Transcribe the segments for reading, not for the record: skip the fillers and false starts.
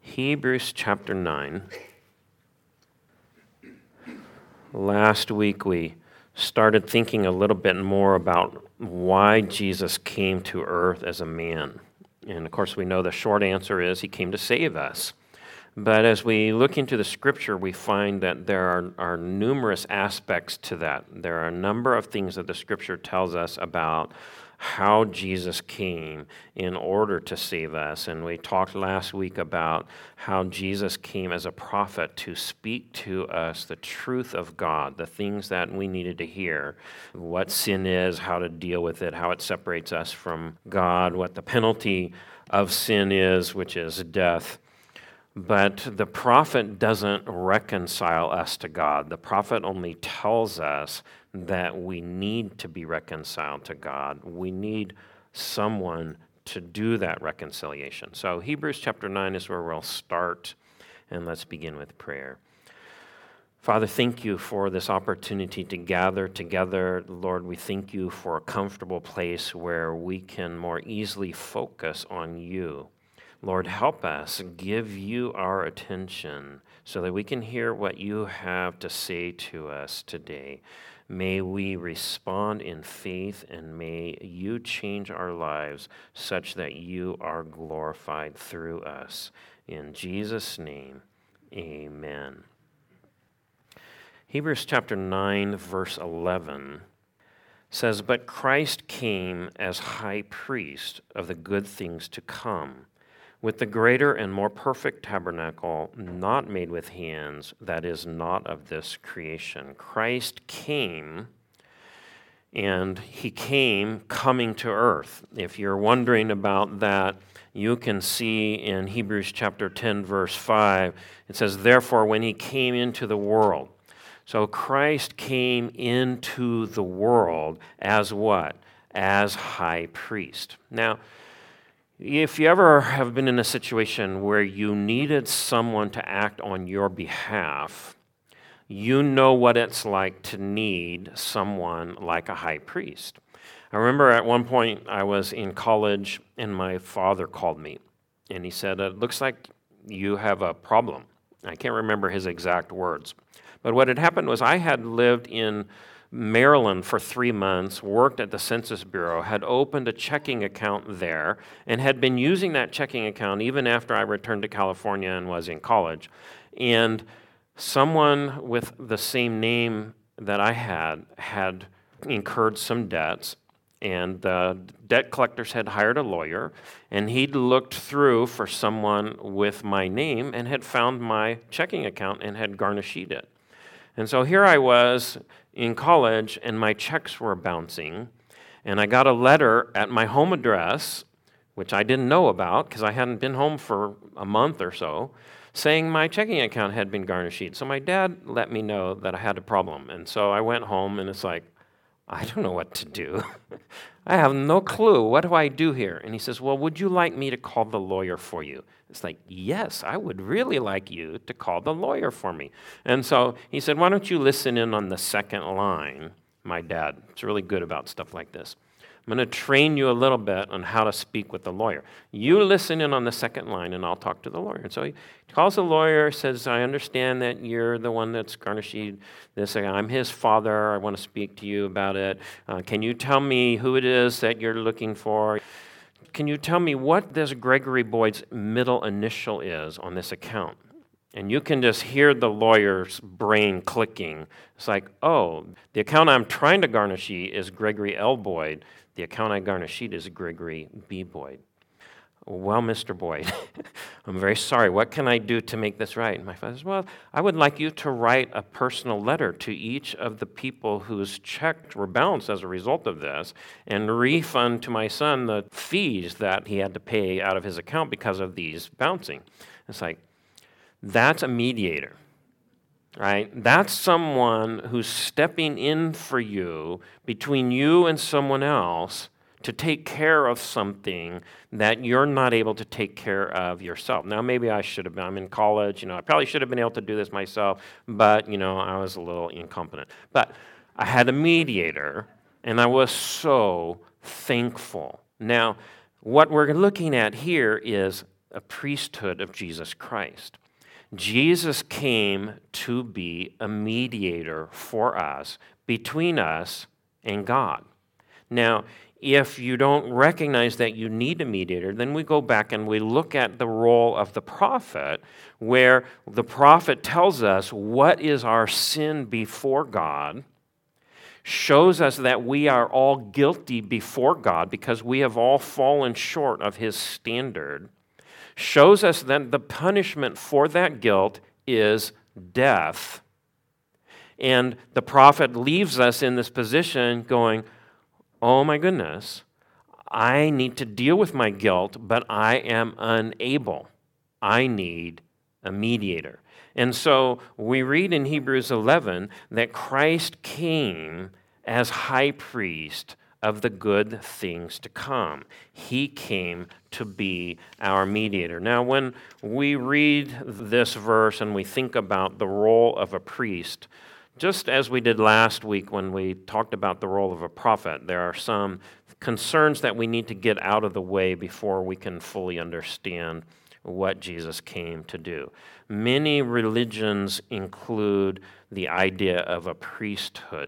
Hebrews chapter 9. Last week we started thinking a little bit more about why Jesus came to earth as a man. And of course we know the short answer is he came to save us. But as we look into the scripture, we find that there are numerous aspects to that. There are a number of things that the scripture tells us about how Jesus came in order to save us. And we talked last week about how Jesus came as a prophet to speak to us the truth of God, the things that we needed to hear, what sin is, how to deal with it, how it separates us from God, what the penalty of sin is, which is death. But the prophet doesn't reconcile us to God. The prophet only tells us that we need to be reconciled to God. We need someone to do that reconciliation. So Hebrews chapter 9 is where we'll start, and let's begin with prayer. Father, thank you for this opportunity to gather together. Lord, we thank you for a comfortable place where we can more easily focus on you. Lord, help us give you our attention so that we can hear what you have to say to us today. May we respond in faith, and may you change our lives such that you are glorified through us. In Jesus' name, amen. Hebrews chapter 9, verse 11 says, "But Christ came as high priest of the good things to come, with the greater and more perfect tabernacle, not made with hands, that is not of this creation." Christ came, and he came coming to earth. If you're wondering about that, you can see in Hebrews chapter 10, verse 5, it says, "Therefore, when he came into the world." So Christ came into the world as what? As high priest. Now, if you ever have been in a situation where you needed someone to act on your behalf, you know what it's like to need someone like a high priest. I remember at one point I was in college and my father called me and he said, "It looks like you have a problem." I can't remember his exact words. But what had happened was I had lived in Maryland for 3 months, worked at the Census Bureau, had opened a checking account there, and had been using that checking account even after I returned to California and was in college. And someone with the same name that I had incurred some debts, and the debt collectors had hired a lawyer, and he'd looked through for someone with my name and had found my checking account and had garnished it. And so here I was in college, and my checks were bouncing, and I got a letter at my home address, which I didn't know about because I hadn't been home for a month or so, saying my checking account had been garnished. So my dad let me know that I had a problem, and so I went home, and it's like, I don't know what to do. I have no clue. What do I do here? And he says, "Well, would you like me to call the lawyer for you?" It's like, yes, I would really like you to call the lawyer for me. And so he said, "Why don't you listen in on the second line?" My dad is really good about stuff like this. "I'm going to train you a little bit on how to speak with the lawyer. You listen in on the second line, and I'll talk to the lawyer." And so he calls the lawyer, says, "I understand that you're the one that's garnished this. I'm his father. I want to speak to you about it. Can you tell me who it is that you're looking for? Can you tell me what this Gregory Boyd's middle initial is on this account?" And you can just hear the lawyer's brain clicking. It's like, oh, the account I'm trying to garnish is Gregory L. Boyd. The account I garnish is Gregory B. Boyd. "Well, Mr. Boyd, I'm very sorry. What can I do to make this right?" And my father says, "Well, I would like you to write a personal letter to each of the people whose checks were bounced as a result of this and refund to my son the fees that he had to pay out of his account because of these bouncing." It's like, that's a mediator, right? That's someone who's stepping in for you between you and someone else to take care of something that you're not able to take care of yourself. Now, maybe I should have been. I'm in college. I probably should have been able to do this myself, but, I was a little incompetent. But I had a mediator, and I was so thankful. Now, what we're looking at here is a priesthood of Jesus Christ. Jesus came to be a mediator for us, between us and God. Now, if you don't recognize that you need a mediator, then we go back and we look at the role of the prophet, where the prophet tells us what is our sin before God, shows us that we are all guilty before God because we have all fallen short of his standard, shows us that the punishment for that guilt is death. And the prophet leaves us in this position going, oh my goodness, I need to deal with my guilt, but I am unable. I need a mediator. And so we read in Hebrews 11 that Christ came as high priest of the good things to come. He came to be our mediator. Now, when we read this verse and we think about the role of a priest, just as we did last week when we talked about the role of a prophet, there are some concerns that we need to get out of the way before we can fully understand what Jesus came to do. Many religions include the idea of a priesthood.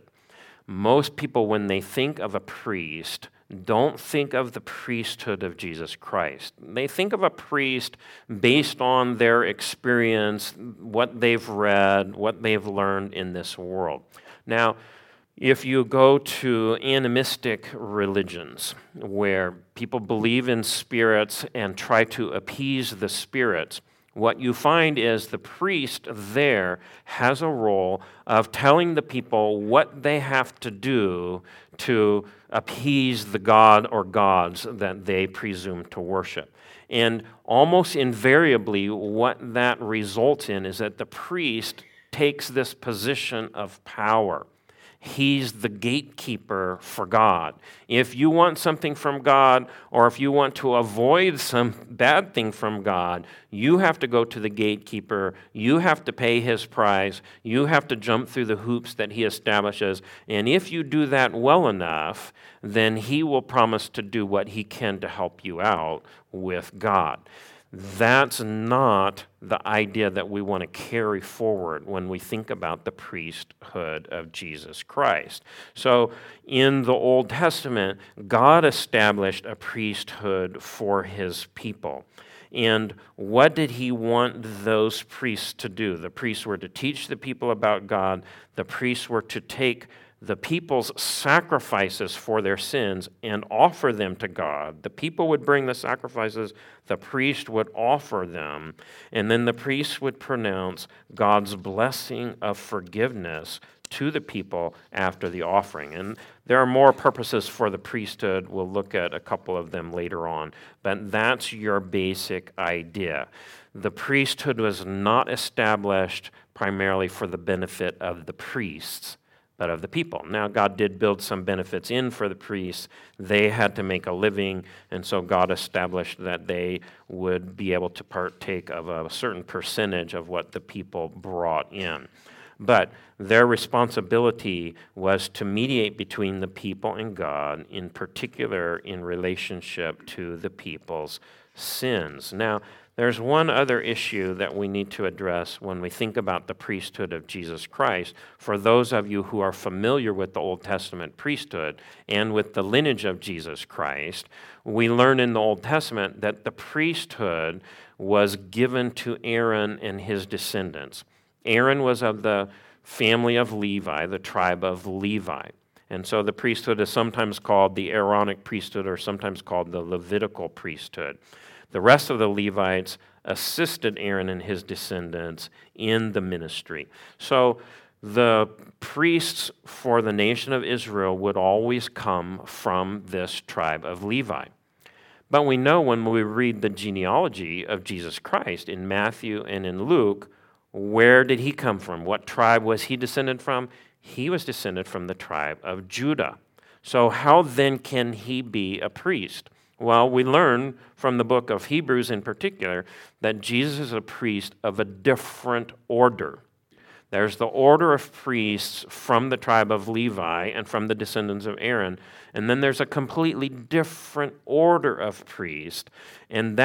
Most people, when they think of a priest, don't think of the priesthood of Jesus Christ. They think of a priest based on their experience, what they've read, what they've learned in this world. Now, if you go to animistic religions where people believe in spirits and try to appease the spirits, what you find is the priest there has a role of telling the people what they have to do to appease the god or gods that they presume to worship. And almost invariably, what that results in is that the priest takes this position of power. He's the gatekeeper for God. If you want something from God, or if you want to avoid some bad thing from God, you have to go to the gatekeeper. You have to pay his price. You have to jump through the hoops that he establishes. And if you do that well enough, then he will promise to do what he can to help you out with God. That's not the idea that we want to carry forward when we think about the priesthood of Jesus Christ. So in the Old Testament, God established a priesthood for his people. And what did he want those priests to do? The priests were to teach the people about God. The priests were to take the people's sacrifices for their sins and offer them to God. The people would bring the sacrifices, the priest would offer them, and then the priest would pronounce God's blessing of forgiveness to the people after the offering. And there are more purposes for the priesthood. We'll look at a couple of them later on, but that's your basic idea. The priesthood was not established primarily for the benefit of the priests, but of the people. Now, God did build some benefits in for the priests. They had to make a living, and so God established that they would be able to partake of a certain percentage of what the people brought in. But their responsibility was to mediate between the people and God, in particular in relationship to the people's sins. Now, there's one other issue that we need to address when we think about the priesthood of Jesus Christ. For those of you who are familiar with the Old Testament priesthood and with the lineage of Jesus Christ, we learn in the Old Testament that the priesthood was given to Aaron and his descendants. Aaron was of the family of Levi, the tribe of Levi. And so the priesthood is sometimes called the Aaronic priesthood or sometimes called the Levitical priesthood. The rest of the Levites assisted Aaron and his descendants in the ministry. So the priests for the nation of Israel would always come from this tribe of Levi. But we know when we read the genealogy of Jesus Christ in Matthew and in Luke, where did he come from? What tribe was he descended from? He was descended from the tribe of Judah. So how then can he be a priest? Well, we learn from the book of Hebrews in particular that Jesus is a priest of a different order. There's the order of priests from the tribe of Levi and from the descendants of Aaron, and then there's a completely different order of priests, and that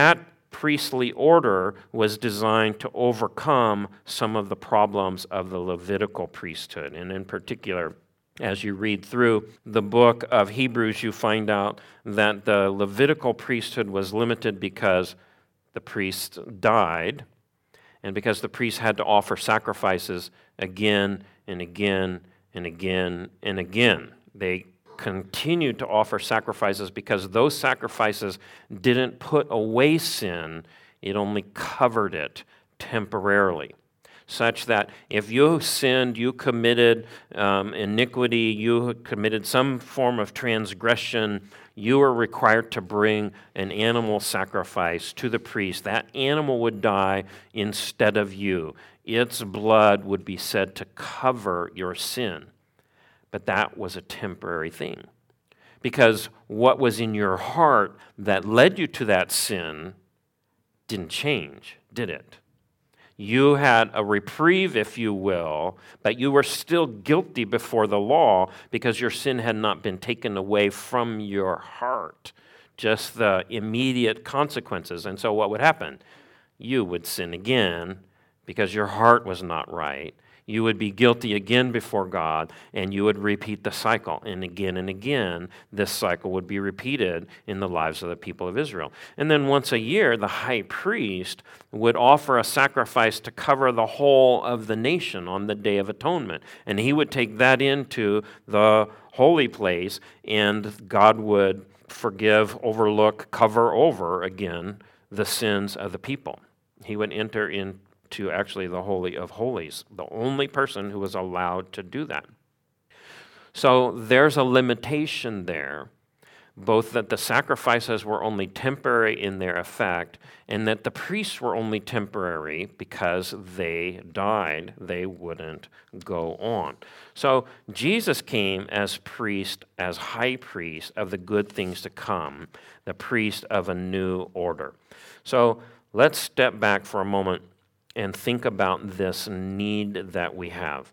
priestly order was designed to overcome some of the problems of the Levitical priesthood. And in particular, as you read through the book of Hebrews, you find out that the Levitical priesthood was limited because the priests died, and because the priests had to offer sacrifices again and again and again and again. They continued to offer sacrifices because those sacrifices didn't put away sin, it only covered it temporarily. Such that if you sinned, you committed iniquity, you committed some form of transgression, you were required to bring an animal sacrifice to the priest. That animal would die instead of you. Its blood would be said to cover your sin. But that was a temporary thing. Because what was in your heart that led you to that sin didn't change, did it? You had a reprieve, if you will, but you were still guilty before the law because your sin had not been taken away from your heart, just the immediate consequences. And so what would happen? You would sin again because your heart was not right. You would be guilty again before God, and you would repeat the cycle. And again, this cycle would be repeated in the lives of the people of Israel. And then once a year, the high priest would offer a sacrifice to cover the whole of the nation on the Day of Atonement. And he would take that into the holy place, and God would forgive, overlook, cover over again the sins of the people. He would enter into actually the Holy of Holies, the only person who was allowed to do that. So there's a limitation there, both that the sacrifices were only temporary in their effect, and that the priests were only temporary because they died. They wouldn't go on. So Jesus came as priest, as high priest of the good things to come, the priest of a new order. So let's step back for a moment and think about this need that we have.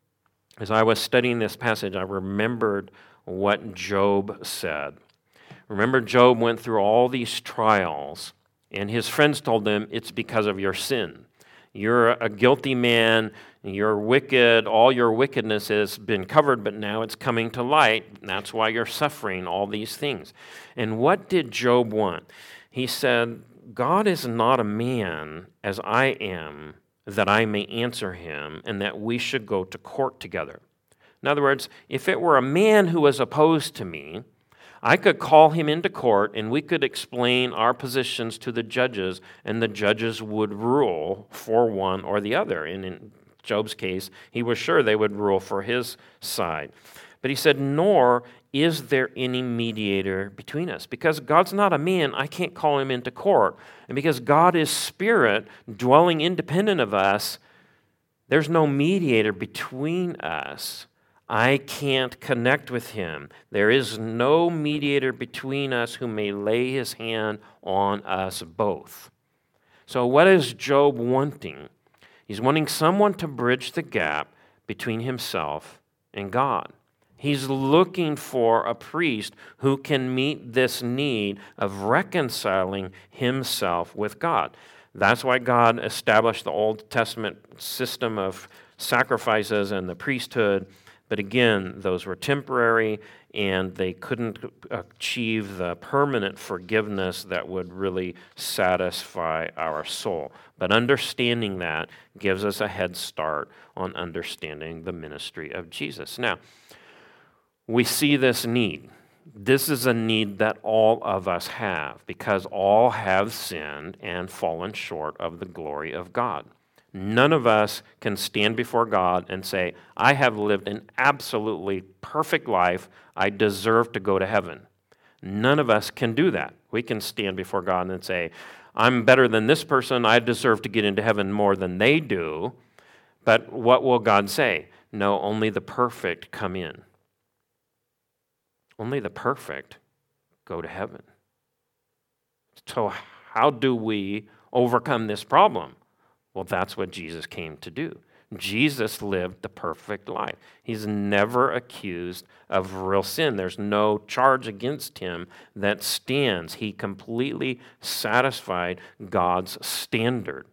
As I was studying this passage, I remembered what Job said. Remember, Job went through all these trials, and his friends told him, it's because of your sin. You're a guilty man, you're wicked, all your wickedness has been covered, but now it's coming to light. That's why you're suffering all these things. And what did Job want? He said, God is not a man as I am, that I may answer him, and that we should go to court together. In other words, if it were a man who was opposed to me, I could call him into court, and we could explain our positions to the judges, and the judges would rule for one or the other. And in Job's case, he was sure they would rule for his side. But he said, nor is there any mediator between us. Because God's not a man, I can't call him into court. And because God is spirit, dwelling independent of us, there's no mediator between us. I can't connect with him. There is no mediator between us who may lay his hand on us both. So what is Job wanting? He's wanting someone to bridge the gap between himself and God. He's looking for a priest who can meet this need of reconciling himself with God. That's why God established the Old Testament system of sacrifices and the priesthood. But again, those were temporary, and they couldn't achieve the permanent forgiveness that would really satisfy our soul. But understanding that gives us a head start on understanding the ministry of Jesus. Now, we see this need. This is a need that all of us have, because all have sinned and fallen short of the glory of God. None of us can stand before God and say, I have lived an absolutely perfect life. I deserve to go to heaven. None of us can do that. We can stand before God and say, I'm better than this person. I deserve to get into heaven more than they do. But what will God say? No, only the perfect come in. Only the perfect go to heaven. So how do we overcome this problem? Well, that's what Jesus came to do, Jesus lived the perfect life. He's never accused of real sin. There's no charge against him that stands. He completely satisfied God's standard.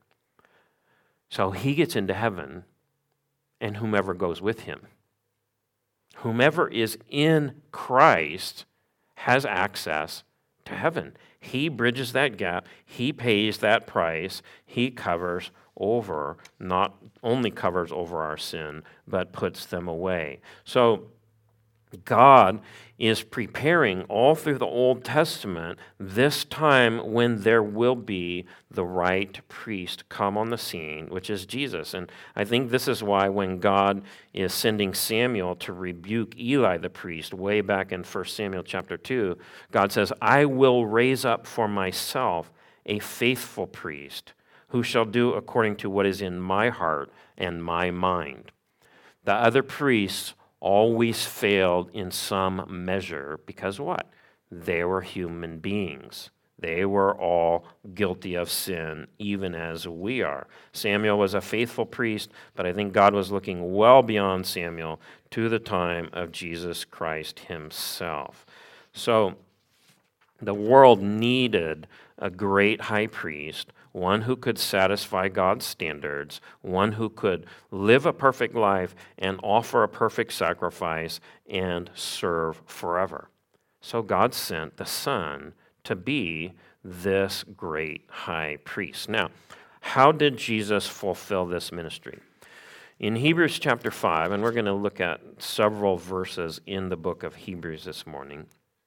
So he gets into heaven, and whomever goes with him. Whomever is in Christ has access to heaven. He bridges that gap. He pays that price. He covers over, not only covers over our sin, but puts them away. So God is preparing all through the Old Testament this time when there will be the right priest come on the scene, which is Jesus. And I think this is why when God is sending Samuel to rebuke Eli the priest way back in 1 Samuel chapter 2, God says, I will raise up for myself a faithful priest who shall do according to what is in my heart and my mind. The other priests always failed in some measure because what? They were human beings. They were all guilty of sin, even as we are. Samuel was a faithful priest, but I think God was looking well beyond Samuel to the time of Jesus Christ himself. So the world needed a great high priest, one who could satisfy God's standards, one who could live a perfect life and offer a perfect sacrifice and serve forever. So God sent the Son to be this great high priest. Now, how did Jesus fulfill this ministry? In Hebrews chapter 5, and we're going to look at several verses in the book of Hebrews this morning.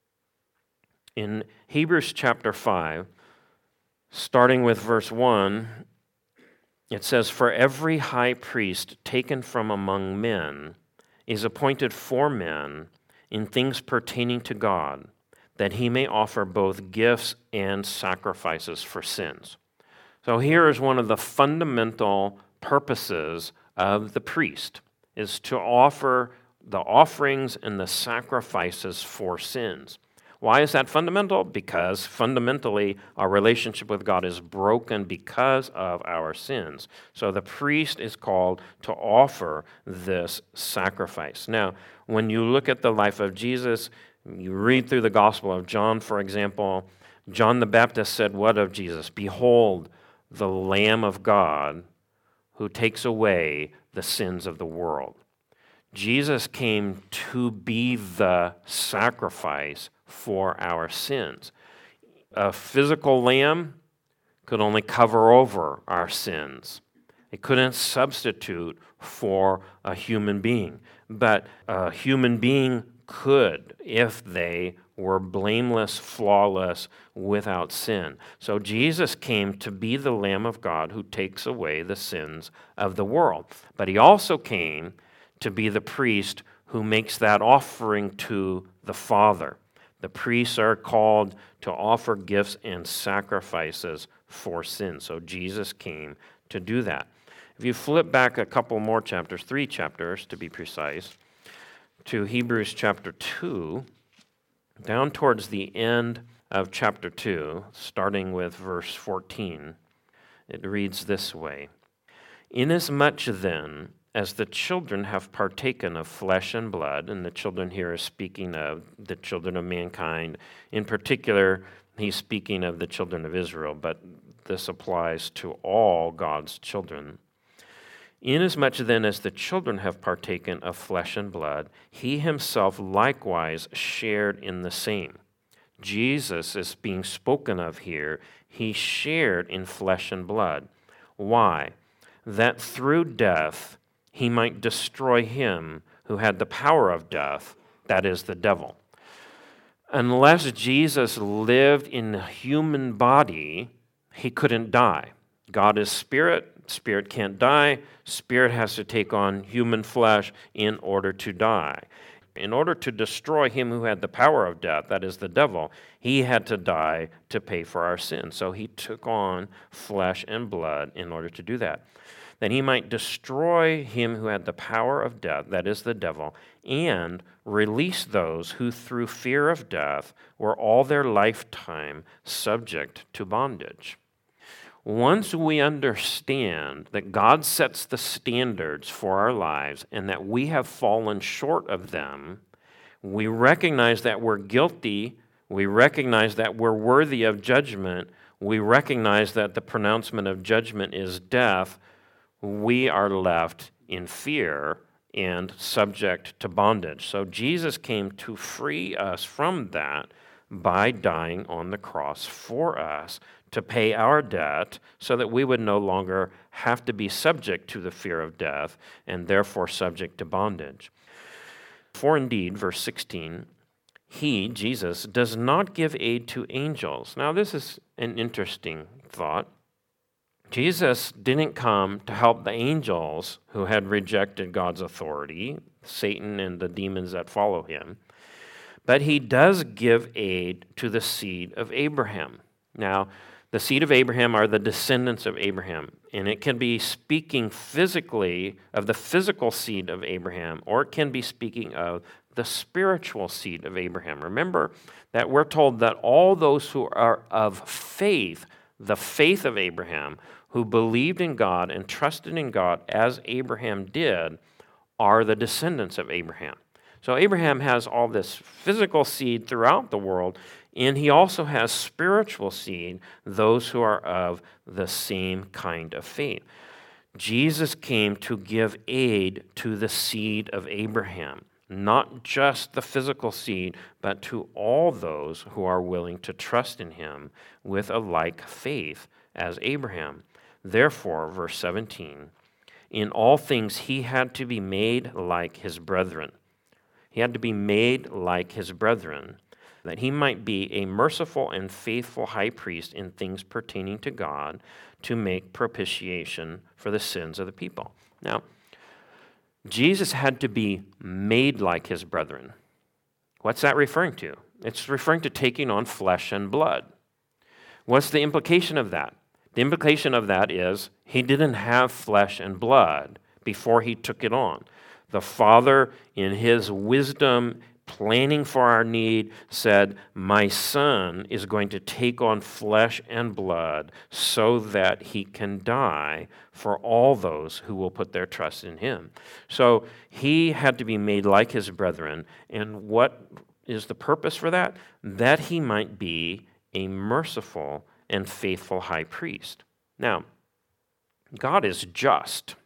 In Hebrews chapter 5, starting with verse 1, it says, For every high priest taken from among men is appointed for men in things pertaining to God, that he may offer both gifts and sacrifices for sins. So here is one of the fundamental purposes of the priest, is to offer the offerings and the sacrifices for sins. Why is that fundamental? Because fundamentally our relationship with God is broken because of our sins. So the priest is called to offer this sacrifice. Now, when you look at the life of Jesus, you read through the Gospel of John, for example, John the Baptist said what of Jesus? Behold, the Lamb of God who takes away the sins of the world. Jesus came to be the sacrifice for our sins. A physical lamb could only cover over our sins. It couldn't substitute for a human being. But a human being could if they were blameless, flawless, without sin. So Jesus came to be the Lamb of God who takes away the sins of the world. But he also came to be the priest who makes that offering to the Father. The priests are called to offer gifts and sacrifices for sin. So Jesus came to do that. If you flip back a couple more chapters, 3 chapters to be precise, to Hebrews chapter 2, down towards the end of chapter 2, starting with verse 14, it reads this way, Inasmuch then as the children have partaken of flesh and blood, and the children here is speaking of the children of mankind. In particular, he's speaking of the children of Israel, but this applies to all God's children. Inasmuch then as the children have partaken of flesh and blood, he himself likewise shared in the same. Jesus is being spoken of here. He shared in flesh and blood. Why? That through death he might destroy him who had the power of death, that is, the devil. Unless Jesus lived in a human body, he couldn't die. God is spirit. Spirit can't die. Spirit has to take on human flesh in order to die. In order to destroy him who had the power of death, that is the devil, he had to die to pay for our sins. So he took on flesh and blood in order to do that. That he might destroy him who had the power of death, that is the devil, and release those who through fear of death were all their lifetime subject to bondage. Once we understand that God sets the standards for our lives and that we have fallen short of them, we recognize that we're guilty, we recognize that we're worthy of judgment, we recognize that the pronouncement of judgment is death, we are left in fear and subject to bondage. So Jesus came to free us from that by dying on the cross for us, to pay our debt so that we would no longer have to be subject to the fear of death and therefore subject to bondage. For indeed, verse 16, he, Jesus, does not give aid to angels. Now, this is an interesting thought. Jesus didn't come to help the angels who had rejected God's authority, Satan and the demons that follow him, but he does give aid to the seed of Abraham. Now, the seed of Abraham are the descendants of Abraham, and it can be speaking physically of the physical seed of Abraham, or it can be speaking of the spiritual seed of Abraham. Remember that we're told that all those who are of faith, the faith of Abraham, who believed in God and trusted in God as Abraham did, are the descendants of Abraham. So Abraham has all this physical seed throughout the world, and he also has spiritual seed, those who are of the same kind of faith. Jesus came to give aid to the seed of Abraham, not just the physical seed, but to all those who are willing to trust in him with a like faith as Abraham. Therefore, verse 17, in all things he had to be made like his brethren. He had to be made like his brethren, that he might be a merciful and faithful high priest in things pertaining to God, to make propitiation for the sins of the people. Now, Jesus had to be made like his brethren. What's that referring to? It's referring to taking on flesh and blood. What's the implication of that? The implication of that is he didn't have flesh and blood before he took it on. The Father, in his wisdom, planning for our need, said, my Son is going to take on flesh and blood so that he can die for all those who will put their trust in him. So he had to be made like his brethren. And what is the purpose for that? That he might be a merciful and faithful high priest. Now, God is just.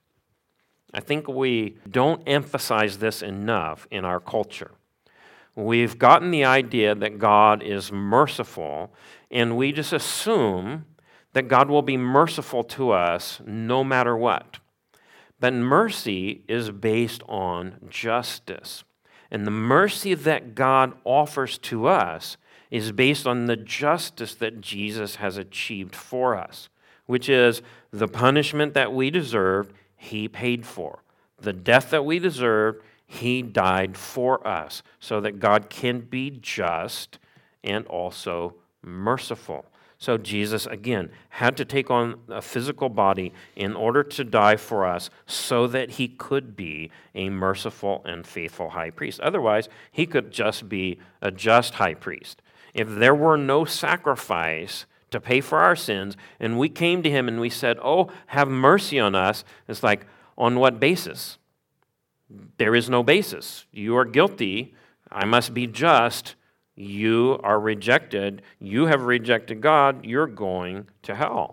I think we don't emphasize this enough in our culture. We've gotten the idea that God is merciful, and we just assume that God will be merciful to us no matter what. But mercy is based on justice. And the mercy that God offers to us is based on the justice that Jesus has achieved for us, which is the punishment that we deserved, he paid for. The death that we deserved, he died for us, so that God can be just and also merciful. So Jesus, again, had to take on a physical body in order to die for us so that he could be a merciful and faithful high priest. Otherwise, he could just be a just high priest. If there were no sacrifice to pay for our sins, and we came to him and we said, oh, have mercy on us, it's like, on what basis? There is no basis. You are guilty. I must be just. You are rejected. You have rejected God. You're going to hell.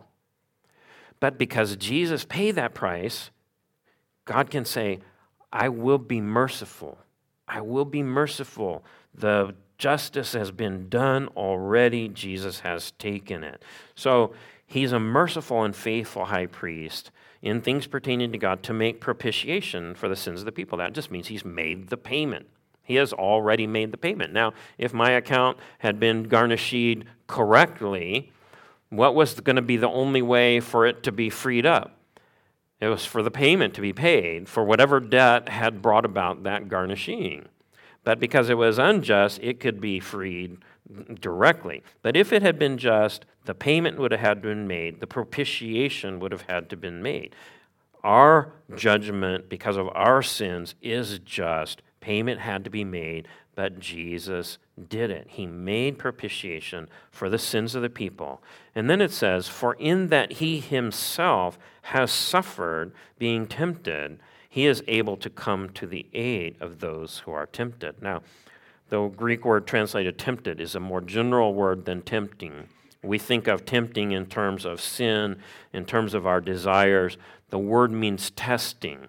But because Jesus paid that price, God can say, I will be merciful. I will be merciful. The justice has been done already. Jesus has taken it. So he's a merciful and faithful high priest in things pertaining to God to make propitiation for the sins of the people. That just means he's made the payment. He has already made the payment. Now, if my account had been garnished correctly, what was going to be the only way for it to be freed up? It was for the payment to be paid for whatever debt had brought about that garnishing. But because it was unjust, it could be freed directly. But if it had been just, the payment would have had to been made. The propitiation would have had to been made. Our judgment, because of our sins, is just Payment had to be made, but Jesus did it. He made propitiation for the sins of the people. And then it says, for in that he himself has suffered being tempted, he is able to come to the aid of those who are tempted. Now, the Greek word translated tempted is a more general word than tempting. We think of tempting in terms of sin, in terms of our desires. The word means testing.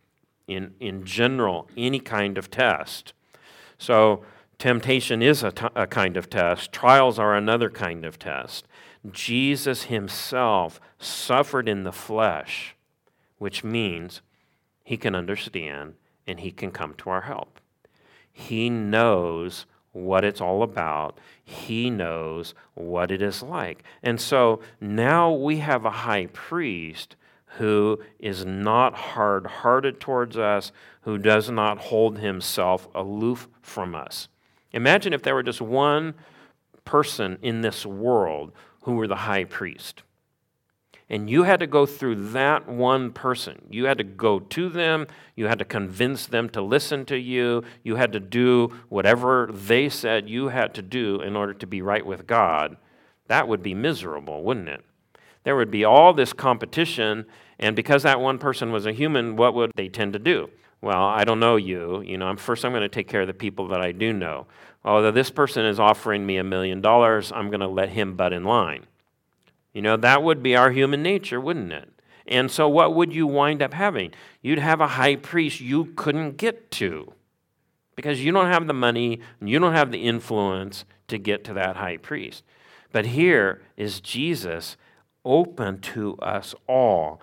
In general, any kind of test. So temptation is a kind of test. Trials are another kind of test. Jesus himself suffered in the flesh, which means he can understand and he can come to our help. He knows what it's all about. He knows what it is like. And so now we have a high priest who is not hard-hearted towards us, who does not hold himself aloof from us. Imagine if there were just one person in this world who were the high priest. And you had to go through that one person. You had to go to them. You had to convince them to listen to you. You had to do whatever they said you had to do in order to be right with God. That would be miserable, wouldn't it? There would be all this competition, and because that one person was a human, what would they tend to do? Well, I don't know you. First I'm going to take care of the people that I do know. Oh, this person is offering me $1 million. I'm going to let him butt in line. That would be our human nature, wouldn't it? And so what would you wind up having? You'd have a high priest you couldn't get to because you don't have the money, and you don't have the influence to get to that high priest. But here is Jesus open to us all,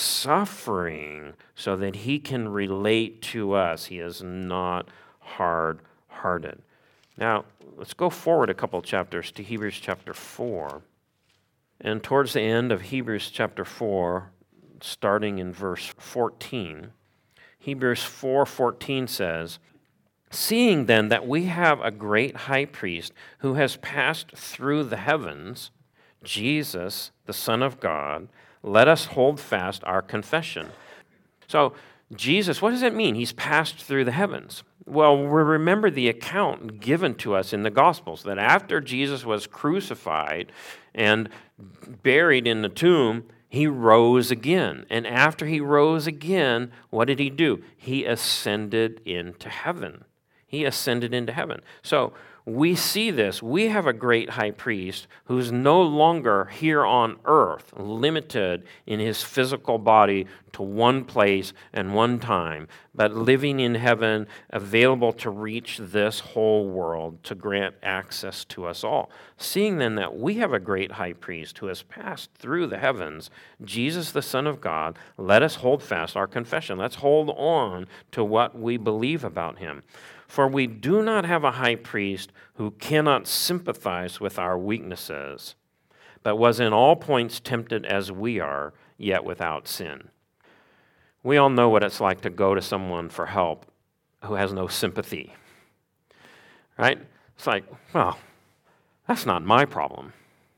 suffering so that he can relate to us. He is not hard-hearted. Now, let's go forward a couple chapters to Hebrews chapter 4. And towards the end of Hebrews chapter 4, starting in verse 14, Hebrews 4:14 says, seeing then that we have a great high priest who has passed through the heavens, Jesus, the Son of God, let us hold fast our confession. So, Jesus, what does it mean? He's passed through the heavens. Well, we remember the account given to us in the Gospels that after Jesus was crucified and buried in the tomb, he rose again. And after he rose again, what did he do? He ascended into heaven. He ascended into heaven. So we see this. We have a great high priest who's no longer here on earth, limited in his physical body to one place and one time, but living in heaven, available to reach this whole world, to grant access to us all. Seeing then that we have a great high priest who has passed through the heavens, Jesus, the Son of God, let us hold fast our confession. Let's hold on to what we believe about him. For we do not have a high priest who cannot sympathize with our weaknesses, but was in all points tempted as we are, yet without sin. We all know what it's like to go to someone for help who has no sympathy, right? It's like, well, that's not my problem.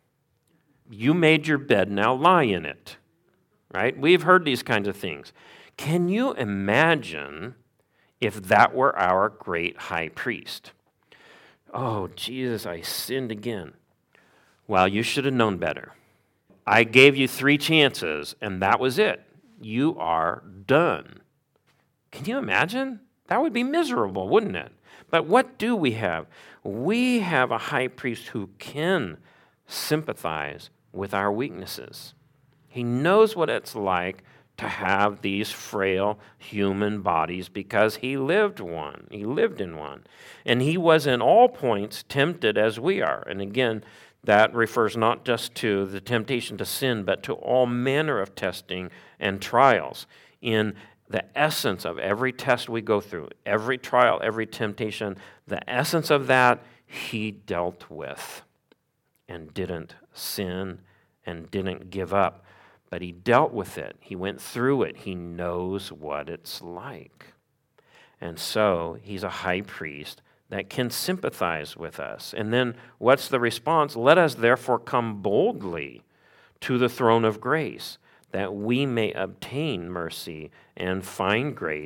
You made your bed, now lie in it, right? We've heard these kinds of things. Can you imagine if that were our great high priest? Oh, Jesus, I sinned again. Well, you should have known better. I gave you 3 chances, and that was it. You are done. Can you imagine? That would be miserable, wouldn't it? But what do we have? We have a high priest who can sympathize with our weaknesses. He knows what it's like to have these frail human bodies because he lived one. He lived in one. And he was in all points tempted as we are. And again, that refers not just to the temptation to sin, but to all manner of testing and trials. In the essence of every test we go through, every trial, every temptation, the essence of that he dealt with and didn't sin and didn't give up. But he dealt with it. He went through it. He knows what it's like. And so he's a high priest that can sympathize with us. And then what's the response? Let us therefore come boldly to the throne of grace, that we may obtain mercy and find grace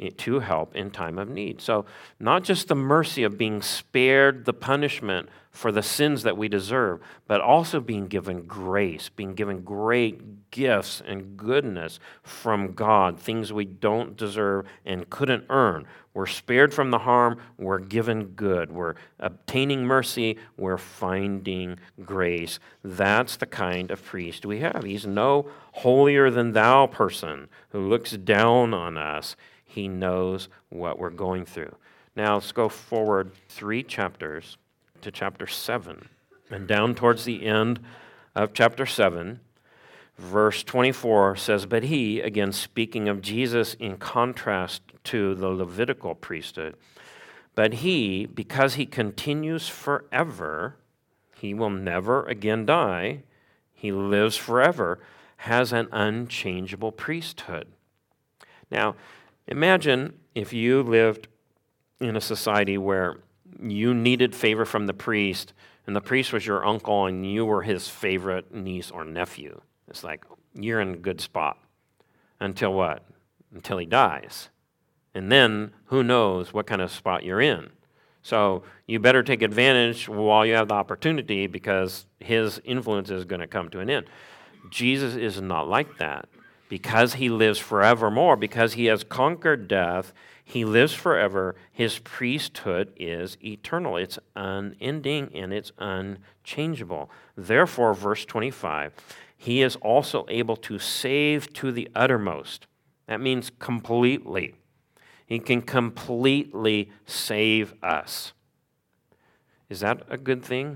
to help in time of need. So not just the mercy of being spared the punishment for the sins that we deserve, but also being given grace, being given great gifts and goodness from God, things we don't deserve and couldn't earn. We're spared from the harm, we're given good. We're obtaining mercy, we're finding grace. That's the kind of priest we have. He's no holier than thou person who looks down on us. He knows what we're going through. Now let's go forward 3 chapters to chapter 7. And down towards the end of chapter 7, verse 24 says, "But he," again speaking of Jesus in contrast to the Levitical priesthood, "but he, because he continues forever, he will never again die, he lives forever, has an unchangeable priesthood." Now, imagine if you lived in a society where you needed favor from the priest, and the priest was your uncle, and you were his favorite niece or nephew. It's like, you're in a good spot. Until what? Until he dies. And then, who knows what kind of spot you're in. So you better take advantage while you have the opportunity, because his influence is going to come to an end. Jesus is not like that. Because he lives forevermore, because he has conquered death, he lives forever. His priesthood is eternal. It's unending and it's unchangeable. Therefore, verse 25, he is also able to save to the uttermost. That means completely. He can completely save us. Is that a good thing?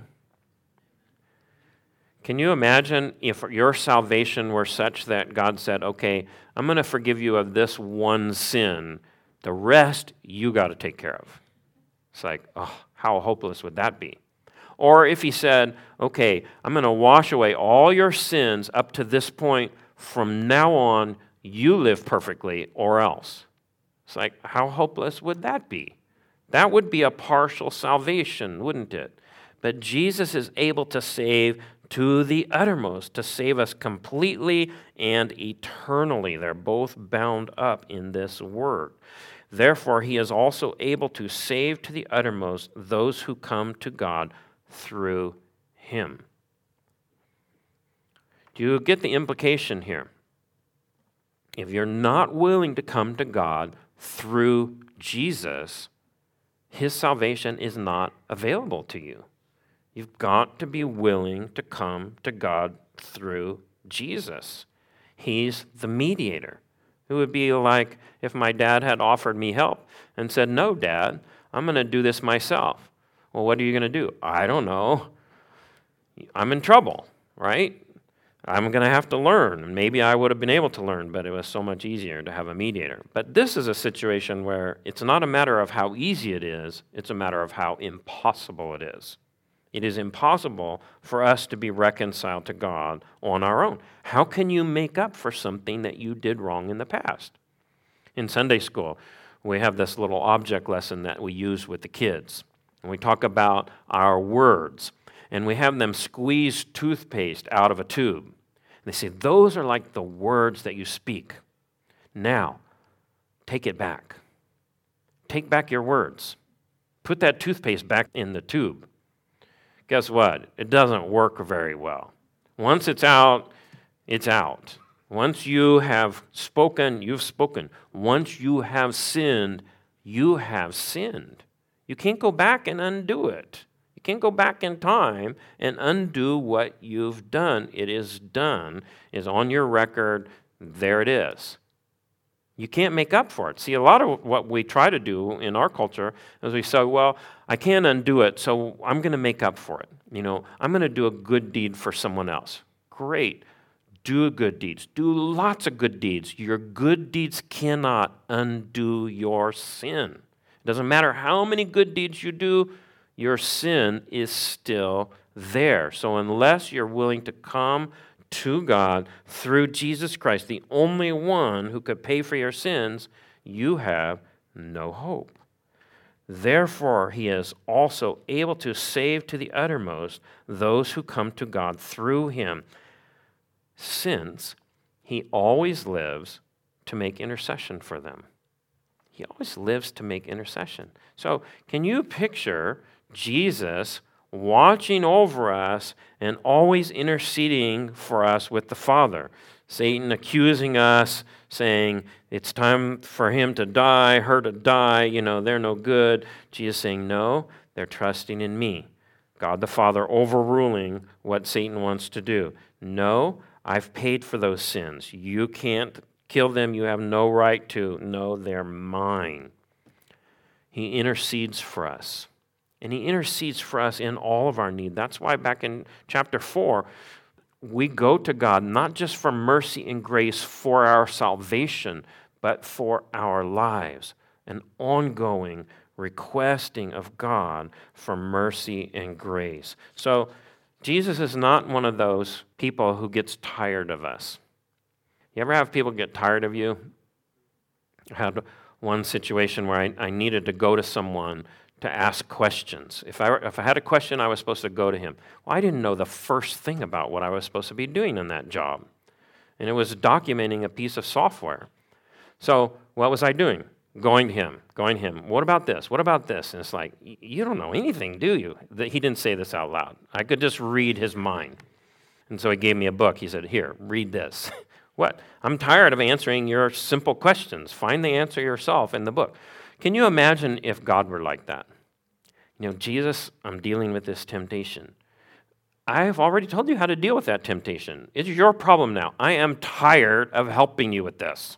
Can you imagine if your salvation were such that God said, okay, I'm going to forgive you of this one sin. The rest you got to take care of. It's like, oh, how hopeless would that be? Or if he said, okay, I'm going to wash away all your sins up to this point. From now on, you live perfectly or else. It's like, how hopeless would that be? That would be a partial salvation, wouldn't it? But Jesus is able to save to the uttermost, to save us completely and eternally. They're both bound up in this word. Therefore, he is also able to save to the uttermost those who come to God through him. Do you get the implication here? If you're not willing to come to God through Jesus, his salvation is not available to you. You've got to be willing to come to God through Jesus. He's the mediator. It would be like if my dad had offered me help and said, no, Dad, I'm going to do this myself. Well, what are you going to do? I don't know. I'm in trouble, right? I'm going to have to learn. Maybe I would have been able to learn, but it was so much easier to have a mediator. But this is a situation where it's not a matter of how easy it is, it's a matter of how impossible it is. It is impossible for us to be reconciled to God on our own. How can you make up for something that you did wrong in the past? In Sunday school, we have this little object lesson that we use with the kids. And we talk about our words. And we have them squeeze toothpaste out of a tube. And they say, those are like the words that you speak. Now, take it back. Take back your words. Put that toothpaste back in the tube. Guess what? It doesn't work very well. Once it's out, it's out. Once you have spoken, you've spoken. Once you have sinned, you have sinned. You can't go back and undo it. You can't go back in time and undo what you've done. It is done. It's on your record. There it is. You can't make up for it. See, a lot of what we try to do in our culture is we say, well, I can't undo it, so I'm going to make up for it. I'm going to do a good deed for someone else. Great. Do good deeds. Do lots of good deeds. Your good deeds cannot undo your sin. It doesn't matter how many good deeds you do, your sin is still there. So unless you're willing to come to God through Jesus Christ, the only one who could pay for your sins, you have no hope. Therefore, he is also able to save to the uttermost those who come to God through him, since he always lives to make intercession for them. He always lives to make intercession. So can you picture Jesus watching over us and always interceding for us with the Father? Satan accusing us, saying, it's time for him to die, her to die, they're no good. Jesus saying, no, they're trusting in me. God the Father overruling what Satan wants to do. No, I've paid for those sins. You can't kill them. You have no right to. No, they're mine. He intercedes for us. And he intercedes for us in all of our need. That's why back in chapter 4, we go to God not just for mercy and grace for our salvation, but for our lives. An ongoing requesting of God for mercy and grace. So Jesus is not one of those people who gets tired of us. You ever have people get tired of you? I had one situation where I needed to go to someone to ask questions. If I had a question, I was supposed to go to him. Well, I didn't know the first thing about what I was supposed to be doing in that job. And it was documenting a piece of software. So what was I doing? Going to him. What about this? What about this? And it's like, you don't know anything, do you? He didn't say this out loud. I could just read his mind. And so he gave me a book. He said, here, read this. What? I'm tired of answering your simple questions. Find the answer yourself in the book. Can you imagine if God were like that? Jesus, I'm dealing with this temptation. I have already told you how to deal with that temptation. It's your problem now. I am tired of helping you with this.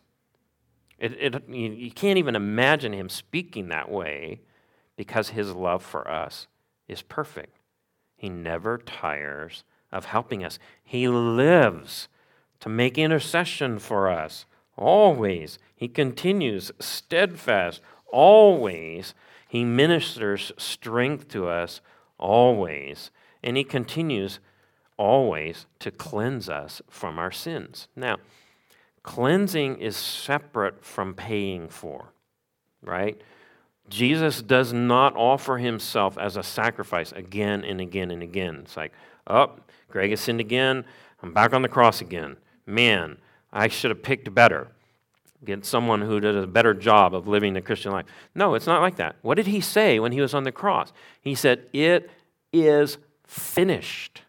You can't even imagine him speaking that way because his love for us is perfect. He never tires of helping us. He lives to make intercession for us. Always. He continues steadfast. Always. He ministers strength to us. Always. And he continues always to cleanse us from our sins. Now, cleansing is separate from paying for, right? Jesus does not offer himself as a sacrifice again and again and again. It's like, Greg has sinned again. I'm back on the cross again. Man, I should have picked better. Get someone who did a better job of living the Christian life. No, it's not like that. What did he say when he was on the cross? He said, it is finished.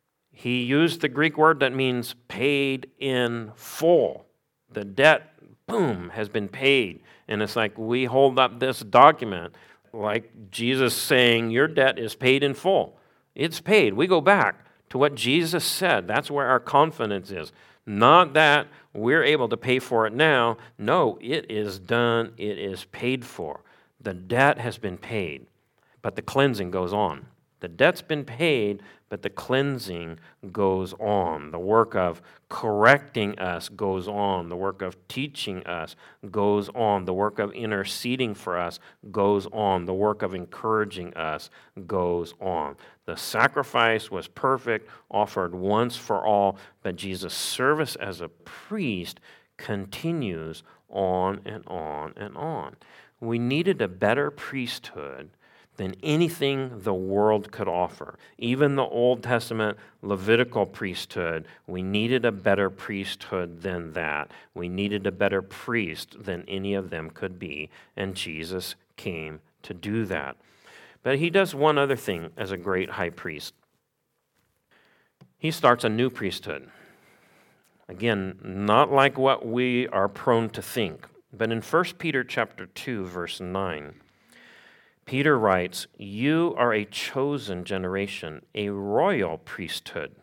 He used the Greek word that means paid in full. The debt, boom, has been paid. And it's like we hold up this document like Jesus saying, your debt is paid in full. It's paid. We go back to what Jesus said. That's where our confidence is. Not that we're able to pay for it now. No, it is done. It is paid for. The debt has been paid, but the cleansing goes on. The debt's been paid, but the cleansing goes on. The work of correcting us goes on. The work of teaching us goes on. The work of interceding for us goes on. The work of encouraging us goes on. The sacrifice was perfect, offered once for all, but Jesus' service as a priest continues on and on and on. We needed a better priesthood than anything the world could offer. Even the Old Testament Levitical priesthood, we needed a better priesthood than that. We needed a better priest than any of them could be, and Jesus came to do that. But he does one other thing as a great high priest. He starts a new priesthood. Again, not like what we are prone to think, but in 1 Peter chapter 2, verse 9, Peter writes, you are a chosen generation, a royal priesthood,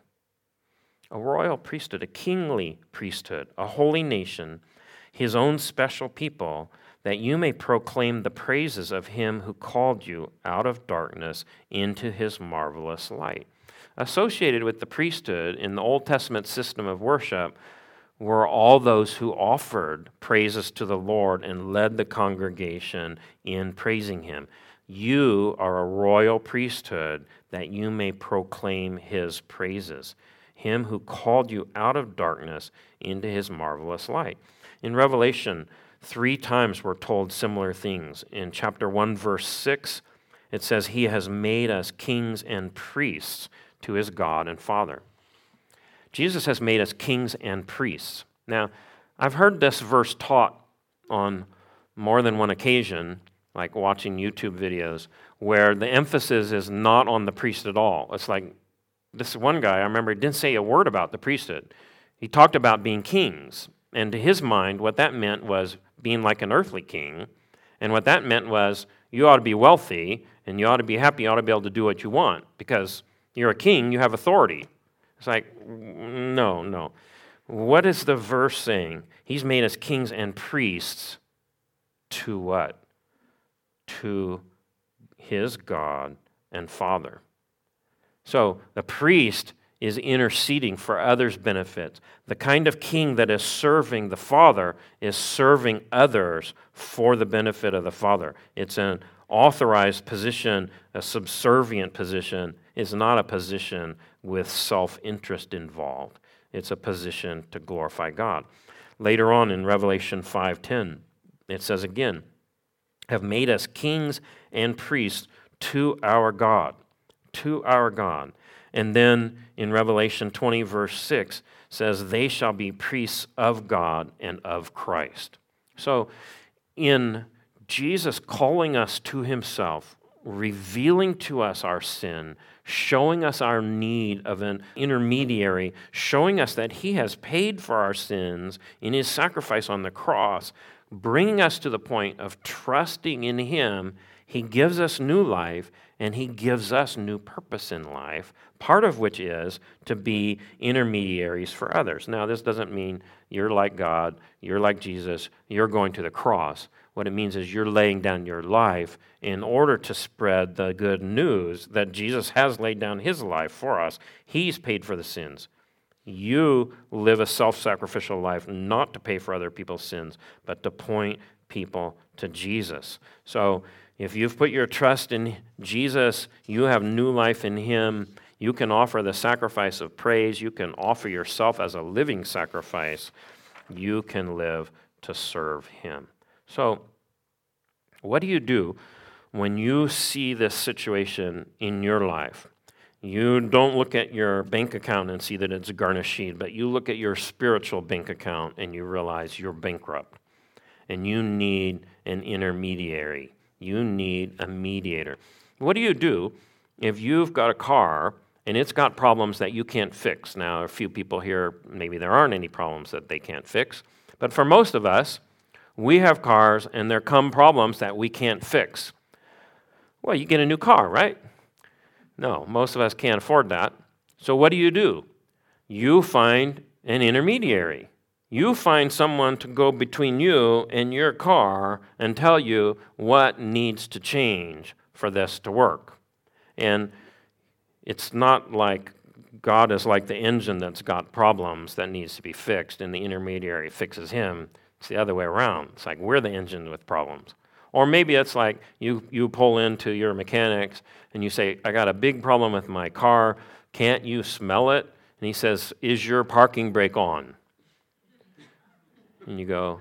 a kingly priesthood, a holy nation, his own special people, that you may proclaim the praises of him who called you out of darkness into his marvelous light. Associated with the priesthood in the Old Testament system of worship were all those who offered praises to the Lord and led the congregation in praising him. You are a royal priesthood that you may proclaim his praises, him who called you out of darkness into his marvelous light. In Revelation, 3 times we're told similar things. In chapter 1, verse 6, it says, he has made us kings and priests to his God and Father. Jesus has made us kings and priests. Now, I've heard this verse taught on more than one occasion, like watching YouTube videos, where the emphasis is not on the priest at all. It's like this one guy, I remember, didn't say a word about the priesthood. He talked about being kings. And to his mind, what that meant was being like an earthly king. And what that meant was you ought to be wealthy and you ought to be happy, you ought to be able to do what you want because you're a king, you have authority. It's like, no. What is the verse saying? He's made us kings and priests to what? To his God and Father. So the priest is interceding for others' benefits. The kind of king that is serving the Father is serving others for the benefit of the Father. It's an authorized position, a subservient position. It's not a position with self-interest involved. It's a position to glorify God. Later on in Revelation 5:10, it says again, have made us kings and priests to our God. To our God. And then in Revelation 20, verse 6, says, they shall be priests of God and of Christ. So in Jesus calling us to himself, revealing to us our sin, showing us our need of an intermediary, showing us that he has paid for our sins in his sacrifice on the cross, bringing us to the point of trusting in him, he gives us new life, and he gives us new purpose in life, part of which is to be intermediaries for others. Now, this doesn't mean you're like God, you're like Jesus, you're going to the cross. What it means is you're laying down your life in order to spread the good news that Jesus has laid down his life for us. He's paid for the sins. You live a self-sacrificial life not to pay for other people's sins, but to point people to Jesus. So if you've put your trust in Jesus, you have new life in him. You can offer the sacrifice of praise. You can offer yourself as a living sacrifice. You can live to serve him. So what do you do when you see this situation in your life? You don't look at your bank account and see that it's garnished, but you look at your spiritual bank account and you realize you're bankrupt and you need an intermediary. You need a mediator. What do you do if you've got a car and it's got problems that you can't fix? Now, a few people here, maybe there aren't any problems that they can't fix, but for most of us, we have cars and there come problems that we can't fix. Well, you get a new car, right? No, most of us can't afford that. So what do? You find an intermediary. You find someone to go between you and your car and tell you what needs to change for this to work. And it's not like God is like the engine that's got problems that needs to be fixed and the intermediary fixes him. It's the other way around. It's like we're the engine with problems. Or maybe it's like you pull into your mechanics and you say, I got a big problem with my car. Can't you smell it? And he says, is your parking brake on? And you go,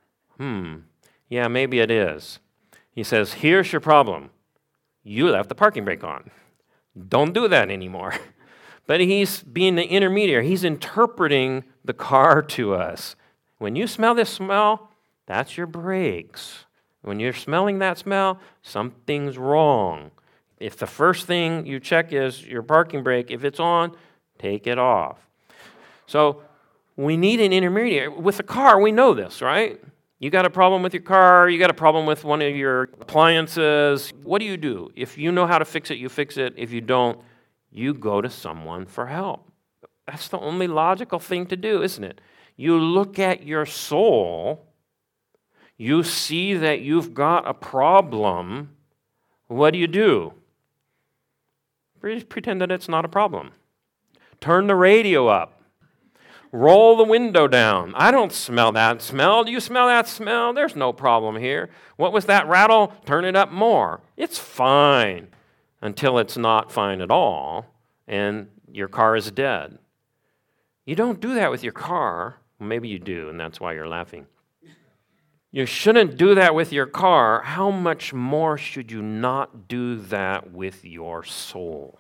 yeah, maybe it is. He says, here's your problem. You left the parking brake on. Don't do that anymore. But he's being the intermediary. He's interpreting the car to us. When you smell this smell, that's your brakes. When you're smelling that smell, something's wrong. If the first thing you check is your parking brake, if it's on, take it off. So we need an intermediary. With a car, we know this, right? You got a problem with your car, you got a problem with one of your appliances. What do? If you know how to fix it, you fix it. If you don't, you go to someone for help. That's the only logical thing to do, isn't it? You look at your soul, you see that you've got a problem. What do? Pretend that it's not a problem. Turn the radio up. Roll the window down. I don't smell that smell. Do you smell that smell? There's no problem here. What was that rattle? Turn it up more. It's fine until it's not fine at all and your car is dead. You don't do that with your car. Maybe you do, and that's why you're laughing. You shouldn't do that with your car. How much more should you not do that with your soul?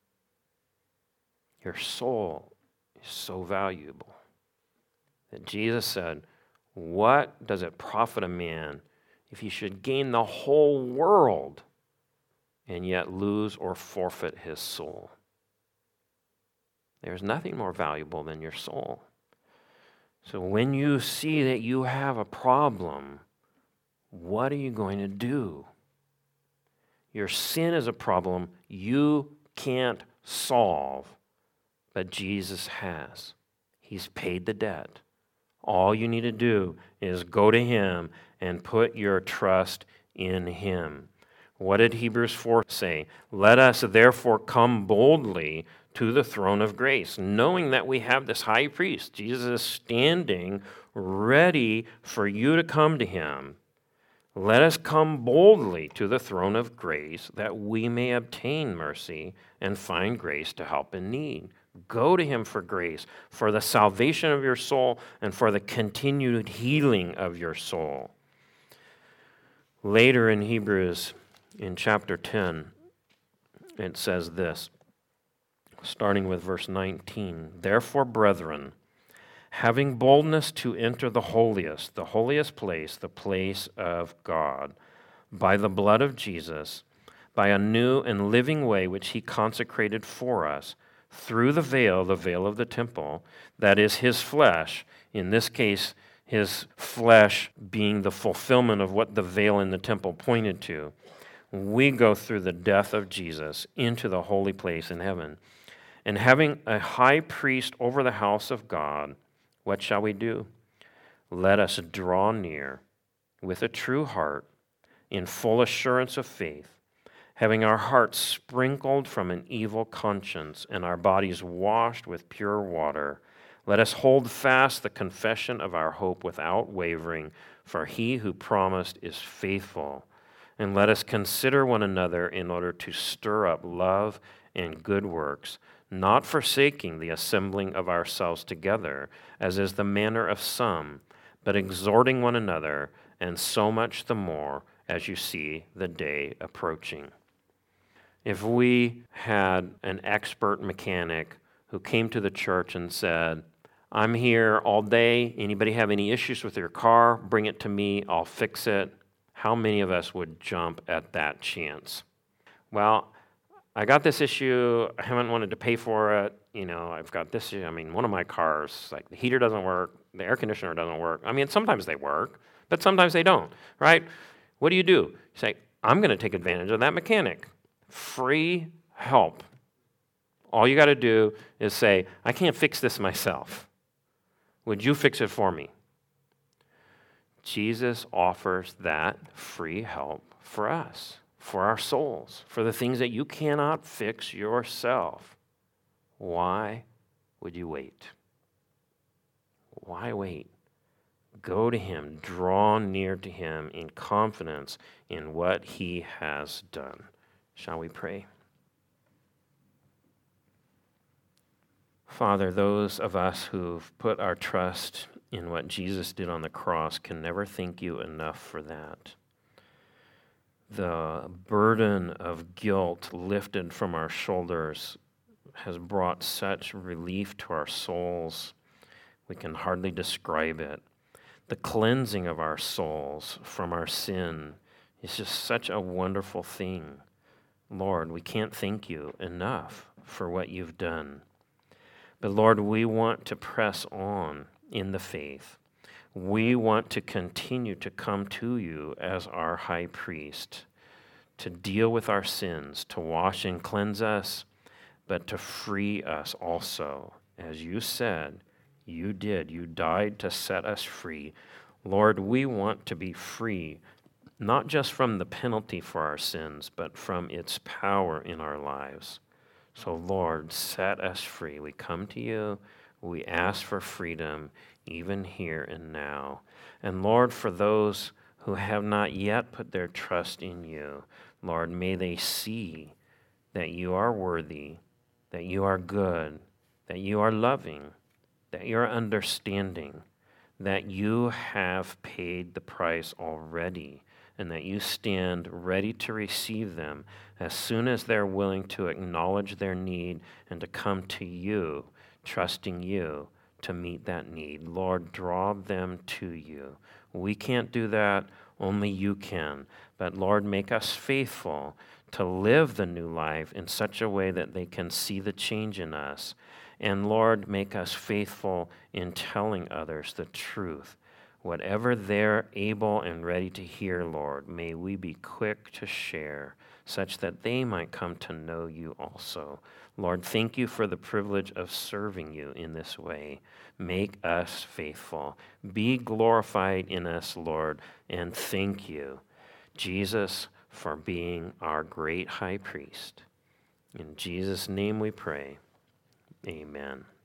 Your soul is so valuable that Jesus said, what does it profit a man if he should gain the whole world and yet lose or forfeit his soul? There's nothing more valuable than your soul. So when you see that you have a problem, what are you going to do? Your sin is a problem you can't solve, but Jesus has. He's paid the debt. All you need to do is go to him and put your trust in him. What did Hebrews 4 say? Let us therefore come boldly to the throne of grace, knowing that we have this high priest. Jesus is standing ready for you to come to him. Let us come boldly to the throne of grace that we may obtain mercy and find grace to help in need. Go to him for grace, for the salvation of your soul, and for the continued healing of your soul. Later in Hebrews, in chapter 10, it says this, starting with verse 19, Therefore, brethren, having boldness to enter the holiest place, the place of God, by the blood of Jesus, by a new and living way which he consecrated for us, through the veil of the temple, that is his flesh, in this case, his flesh being the fulfillment of what the veil in the temple pointed to. We go through the death of Jesus into the holy place in heaven. And having a high priest over the house of God, what shall we do? Let us draw near with a true heart, in full assurance of faith, having our hearts sprinkled from an evil conscience and our bodies washed with pure water. Let us hold fast the confession of our hope without wavering, for he who promised is faithful. And let us consider one another in order to stir up love and good works, not forsaking the assembling of ourselves together, as is the manner of some, but exhorting one another, and so much the more as you see the day approaching. If we had an expert mechanic who came to the church and said, I'm here all day, anybody have any issues with your car, bring it to me, I'll fix it, how many of us would jump at that chance? Well, I got this issue, I haven't wanted to pay for it, I've got this issue. One of my cars, like the heater doesn't work, the air conditioner doesn't work. Sometimes they work, but sometimes they don't, right? What do? You say, I'm going to take advantage of that mechanic. Free help. All you got to do is say, I can't fix this myself. Would you fix it for me? Jesus offers that free help for us, for our souls, for the things that you cannot fix yourself. Why would you wait? Why wait? Go to him, draw near to him in confidence in what he has done. Shall we pray? Father, those of us who've put our trust in what Jesus did on the cross can never thank you enough for that. The burden of guilt lifted from our shoulders has brought such relief to our souls, we can hardly describe it. The cleansing of our souls from our sin is just such a wonderful thing. Lord, we can't thank you enough for what you've done. But Lord, we want to press on in the faith. We want to continue to come to you as our high priest, to deal with our sins, to wash and cleanse us, but to free us also. As you said, you did. You died to set us free. Lord, we want to be free, not just from the penalty for our sins, but from its power in our lives. So, Lord, set us free. We come to you. We ask for freedom, even here and now. And, Lord, for those who have not yet put their trust in you, Lord, may they see that you are worthy, that you are good, that you are loving, that you are understanding, that you have paid the price already, and that you stand ready to receive them as soon as they're willing to acknowledge their need and to come to you, trusting you to meet that need. Lord, draw them to you. We can't do that, only you can. But Lord, make us faithful to live the new life in such a way that they can see the change in us. And Lord, make us faithful in telling others the truth. Whatever they're able and ready to hear, Lord, may we be quick to share such that they might come to know you also. Lord, thank you for the privilege of serving you in this way. Make us faithful. Be glorified in us, Lord, and thank you, Jesus, for being our great high priest. In Jesus' name we pray. Amen.